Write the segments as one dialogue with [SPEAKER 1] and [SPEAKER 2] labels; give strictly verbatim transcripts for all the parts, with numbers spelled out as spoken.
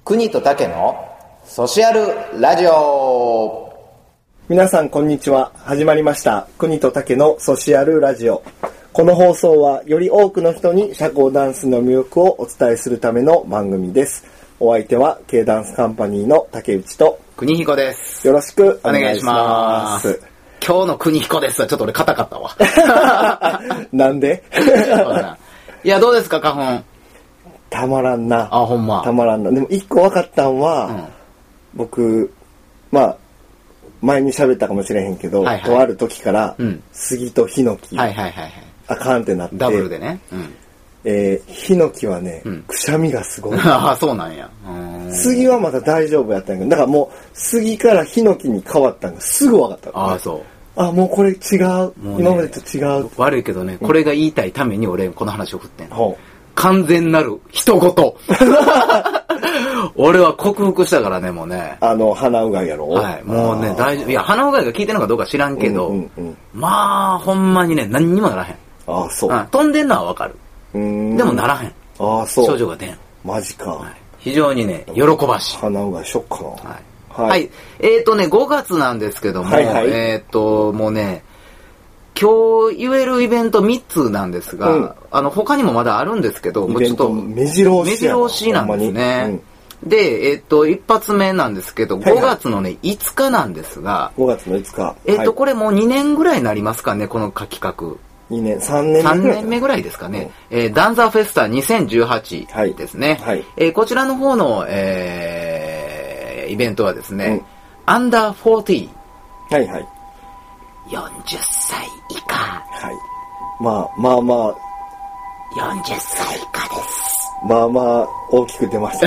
[SPEAKER 1] 国と竹のソシャルラジオ。
[SPEAKER 2] 皆さんこんにちは。始まりました国と竹のソシャルラジオ。この放送はより多くの人に社交ダンスの魅力をお伝えするための番組です。お相手は K ダンスカンパニーの竹内と
[SPEAKER 1] 国彦です。
[SPEAKER 2] よろしくお
[SPEAKER 1] お願いし
[SPEAKER 2] 願いしま。
[SPEAKER 1] ますす。今日の国彦ですはちょっと俺硬かったわ。
[SPEAKER 2] なんで
[SPEAKER 1] いや、どうですか花粉。
[SPEAKER 2] たまらんな。
[SPEAKER 1] あ、ほんま。
[SPEAKER 2] たまらんな。でも一個分かったんは、
[SPEAKER 1] うん、
[SPEAKER 2] 僕まあ前に喋ったかもしれへんけど、
[SPEAKER 1] はいはい、
[SPEAKER 2] とある時から、うん、杉とヒノキ、
[SPEAKER 1] はいはいはいはい、
[SPEAKER 2] あかんってなって、
[SPEAKER 1] ダブルでね。うん、
[SPEAKER 2] えー、ヒノキはね、うん、くしゃみがすごい。
[SPEAKER 1] ああ、そうなんや。
[SPEAKER 2] 杉はまだ大丈夫やったんやけど、だからもう杉からヒノキに変わったんがすぐ分かった、ね。
[SPEAKER 1] ああ、そう。
[SPEAKER 2] あ、もうこれ違う。ね、今までと違う。
[SPEAKER 1] 悪いけどね、これが言いたいために俺この話を振ってんの。
[SPEAKER 2] うん、
[SPEAKER 1] 完全なる人ごと。俺は克服したからね、もうね。
[SPEAKER 2] あの、鼻うがいやろ。
[SPEAKER 1] はい。もうね、大丈夫。いや、鼻うがいが効いてるのかどうか知らんけど、うんうんうん、まあ、ほんまにね、何にもならへん。
[SPEAKER 2] ああ、そう。
[SPEAKER 1] うん、飛んでんのはわかる。うーん、でもならへん。
[SPEAKER 2] ああ、そう。
[SPEAKER 1] 症状が出ん。
[SPEAKER 2] マジか。はい、
[SPEAKER 1] 非常にね、喜ばしい。
[SPEAKER 2] 鼻うがいしよっかな。はい。
[SPEAKER 1] はい。はい、えっ、ー、とね、ごがつなんですけども、はいはい、えっ、ー、と、もうね、今日言えるイベントみっつなんですが、うん、あの他にもまだあるんですけど、もうちょっと
[SPEAKER 2] 目白押し
[SPEAKER 1] 目白押しなんですね。うん、で、えっ、ー、と一発目なんですけど、はいはい、ごがつのねいつかなんですが、
[SPEAKER 2] ごがつのいつか、
[SPEAKER 1] えっ、ー、と、はい、これもうにねんぐらいになりますかね、この企画。
[SPEAKER 2] にねん、さんねんめぐらい。
[SPEAKER 1] さんねんめぐらいですかね。うん、えー、ダンザーフェスタにせんじゅうはちですね。はいはい、えー、こちらの方の、えー、イベントはですね、うん、アンダーフォーティー。
[SPEAKER 2] はいはい。
[SPEAKER 1] よんじゅっさい以下。
[SPEAKER 2] はい。まあまあまあ。
[SPEAKER 1] よんじゅっさい以下です。
[SPEAKER 2] まあまあ、大きく出ました。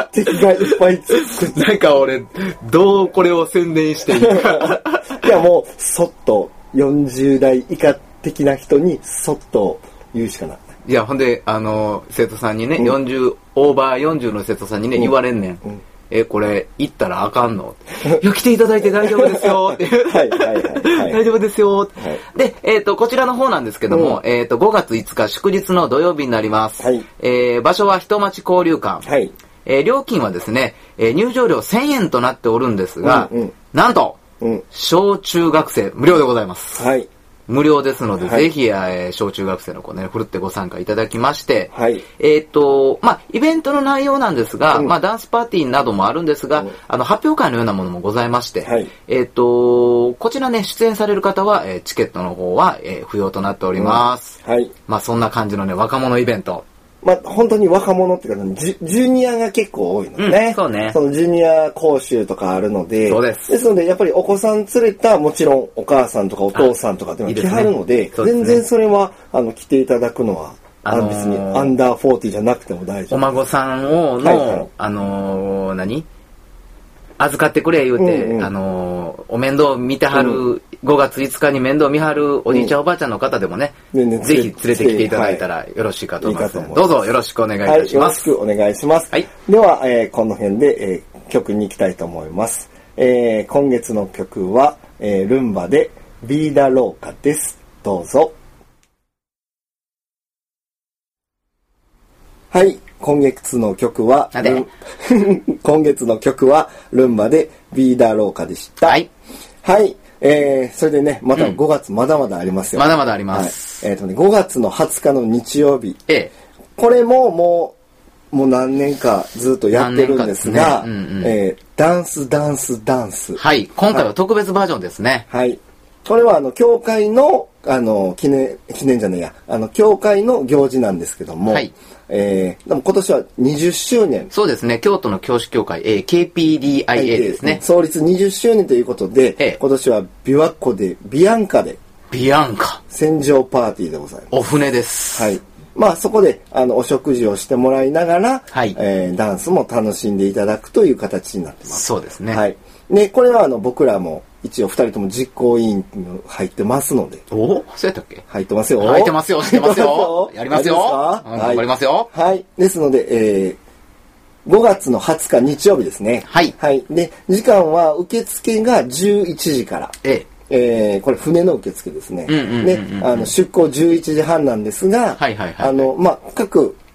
[SPEAKER 2] 敵がいっぱいつく。
[SPEAKER 1] なんか俺、どうこれを宣伝していいか。
[SPEAKER 2] いやもう、そっとよんじゅうだい以下的な人にそっと言うしかない。
[SPEAKER 1] いや、ほんで、あの、生徒さんにね、うん、よんじゅう、オーバーよんじゅうの生徒さんにね、うん、言われんねん。うん、え、これ、行ったらあかんのいや、来ていただいて大丈夫ですよって。はいはいはい、はい。大丈夫ですよって、はい。で、えっ、ー、と、こちらの方なんですけども、うん、えっ、ー、と、ごがついつか祝日の土曜日になります。はい。えー、場所は人町交流館。はい。えー、料金はですね、えー、入場料せんえんとなっておるんですが、うんうん、なんと、うん、小中学生無料でございます。はい。無料ですので、はい、ぜひ、えー、小中学生の子ね、ふるってご参加いただきまして、はい、えっ、ー、と、まあ、イベントの内容なんですが、うん、まあ、ダンスパーティーなどもあるんですが、うん、あの、発表会のようなものもございまして、はい、えっ、ー、と、こちらね、出演される方は、えー、チケットの方は、えー、不要となっております。うん、はい。まあ、そんな感じのね、若者イベント。
[SPEAKER 2] まあ、本当に若者っていうか、ジュ、ジュニアが結構多いのね、うん。そうね。そのジュニア講習とかあるので。
[SPEAKER 1] そうです。
[SPEAKER 2] ですので、やっぱりお子さん連れた、もちろんお母さんとかお父さんとかでも来はるので、いいですね。全然それは、あの、来ていただくのは、あのー、別にアンダーフォーティーじゃなくても大丈夫。
[SPEAKER 1] お孫さんをの、はいはい、あのー、何預かってくれ言うて、うんうん、あのー、お面倒見てはる、うん、ごがついつかに面倒見はるおじいちゃん、うん、おばあちゃんの方でもね、うん、ぜひ連れてきていただいたらよろしいかと思います。はい、いいどうぞよろしくお願いいたします。
[SPEAKER 2] はい、よろしくお願いします。はい、では、えー、この辺で、えー、曲に行きたいと思います。えー、今月の曲は、えー、ルンバでビーダローカです。どうぞ。はい。今月の曲は、今月の曲は、ルンバでビーダーローカでした。はい。はい。えー、それでね、またごがつまだまだありますよ。
[SPEAKER 1] うん、まだまだあります。
[SPEAKER 2] はい、えっ、ー、とね、ごがつのはつかの日曜日。ええ。これももう、もう何年かずっとやってるんですが、ね、うんうん、えー、ダンス、ダンス、ダンス。
[SPEAKER 1] はい。今回は特別バージョンですね。
[SPEAKER 2] はい。これはあの、教会の、あの、記念、記念じゃねえや、あの、教会の行事なんですけども、はい。えー、でも今年はにじゅっしゅうねん。
[SPEAKER 1] そうですね。京都の教師協会、えー、ケーピーディーアイエー ですね。
[SPEAKER 2] 創立にじゅっしゅうねんということで、えー、今年は琵琶湖で、ビアンカで。
[SPEAKER 1] ビアンカ。
[SPEAKER 2] 船上パーティーでございます。
[SPEAKER 1] お船です。
[SPEAKER 2] はい。まあそこで、あの、お食事をしてもらいながら、はい。えー、ダンスも楽しんでいただくという形になってます。
[SPEAKER 1] そうですね。
[SPEAKER 2] はい。で、これはあの、僕らも、一応二人とも実行委員に入ってますので。
[SPEAKER 1] おそうやったっけ？
[SPEAKER 2] 入ってますよ。
[SPEAKER 1] 入ってますよ。してますよ。やりますよ。頑張りますよ。
[SPEAKER 2] はい。ですので、えー、ごがつのはつか日曜日ですね。はい。はい。で、時間は受付がじゅういちじから。ええ。えー、これ船の受付ですね。で、あの、出港じゅういちじはんなんですが、はいはいはい。あの、まあ、各、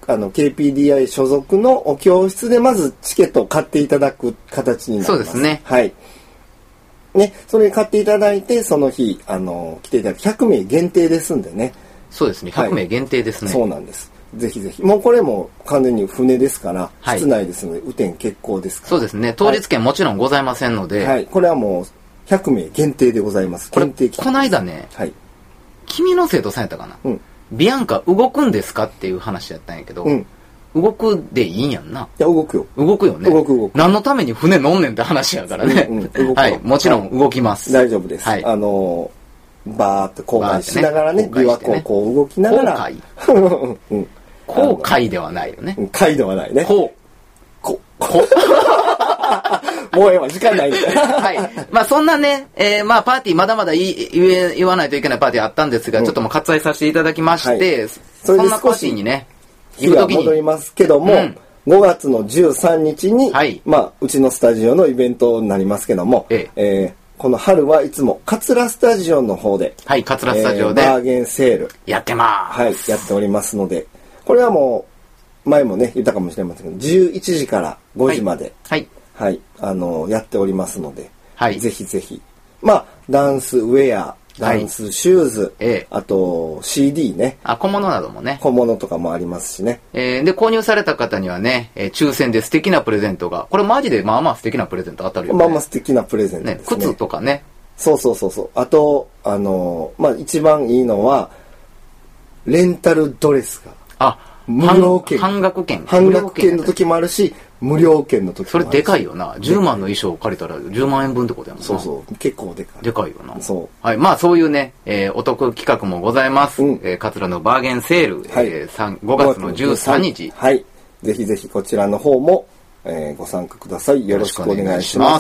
[SPEAKER 2] あの ケーピーディーアイ 所属の教室でまずチケットを買っていただく形になります。
[SPEAKER 1] そうですね。
[SPEAKER 2] はい。ね、それ買っていただいて、その日、あの、来ていただくひゃくめい限定ですんでね。
[SPEAKER 1] そうですね。ひゃくめい限定ですね。
[SPEAKER 2] はい、そうなんです。ぜひぜひ。もうこれも完全に船ですから、はい、室内ですので、雨天決行ですから。
[SPEAKER 1] そうですね。当日券もちろんございませんので。
[SPEAKER 2] はい。はい、これはもうひゃくめい限定でございます。
[SPEAKER 1] これ、
[SPEAKER 2] 限定
[SPEAKER 1] この間ね、はい、君の生徒さんやったかな。うん。ビアンカ動くんですかっていう話やったんやけど、うん、動くでいいんやんな。
[SPEAKER 2] いや、動くよ。
[SPEAKER 1] 動くよね。
[SPEAKER 2] 動く動く。
[SPEAKER 1] 何のために船乗んねんって話やからね。うんうん、はい。もちろん動きます。
[SPEAKER 2] 大丈夫です。はい。あのー、バーっと航海しながらね、琵琶湖をこう動きながら。
[SPEAKER 1] 航海うん。航海ではないよね。
[SPEAKER 2] 海ではないね。
[SPEAKER 1] こう。
[SPEAKER 2] こ、こ。もうええわ、時間ないんで。
[SPEAKER 1] はい。まあそんなね、えー、まあパーティーまだまだ言い言え、言わないといけないパーティーあったんですが、うん、ちょっともう割愛させていただきまして、はい、そんなパーティーにね、
[SPEAKER 2] 日が戻りますけども、うん、ごがつのじゅうさんにちに、はい、まあうちのスタジオのイベントになりますけども、えええー、この春はいつも桂スタジオの方で、
[SPEAKER 1] はい、桂スタジオで、
[SPEAKER 2] えー、バーゲンセール
[SPEAKER 1] やってます。
[SPEAKER 2] はい、やっておりますので、これはもう前もね言ったかもしれませんけど、じゅういちじからごじまで、はい、はい、あのやっておりますので、はい、ぜひぜひ、まあダンスウェア、ダンスシューズ、はい、ええ、あと シーディー ね。
[SPEAKER 1] あ、小物などもね。
[SPEAKER 2] 小物とかもありますしね。
[SPEAKER 1] えー、で、購入された方にはね、えー、抽選で素敵なプレゼントが、これマジでまあまあ素敵なプレゼント当たるよね。
[SPEAKER 2] まあまあ素敵なプレゼントですね。
[SPEAKER 1] ね、靴とかね。
[SPEAKER 2] そうそうそうそう。あと、あのー、まあ一番いいのは、レンタルドレスが。
[SPEAKER 1] あ、無料券。半額券。
[SPEAKER 2] 半額券の時もあるし、無料券の時もあるし。
[SPEAKER 1] それでかいよな。じゅうまんの衣装を借りたらじゅうまんえんぶんってことやもんな。
[SPEAKER 2] そうそう。結構でかい。
[SPEAKER 1] でかいよな。
[SPEAKER 2] そう。
[SPEAKER 1] はい。まあそういうね、えー、お得企画もございます。うん、えー、桂のバーゲンセール、はい、えー、ごがつのじゅうさんにち。
[SPEAKER 2] はい。ぜひぜひこちらの方も、えー、ご参加ください。よろしくお願いします。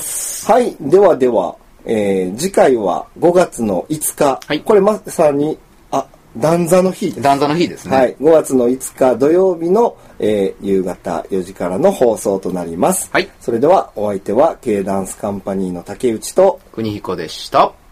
[SPEAKER 2] はい。ではでは、えー、次回はごがつのいつか。はい。これまさに、段座の日です。
[SPEAKER 1] 段座の日ですね。
[SPEAKER 2] はい。ごがつのいつか土曜日の、えー、夕方よじからの放送となります。はい。それではお相手は K ダンスカンパニーの竹内と
[SPEAKER 1] 国彦でした。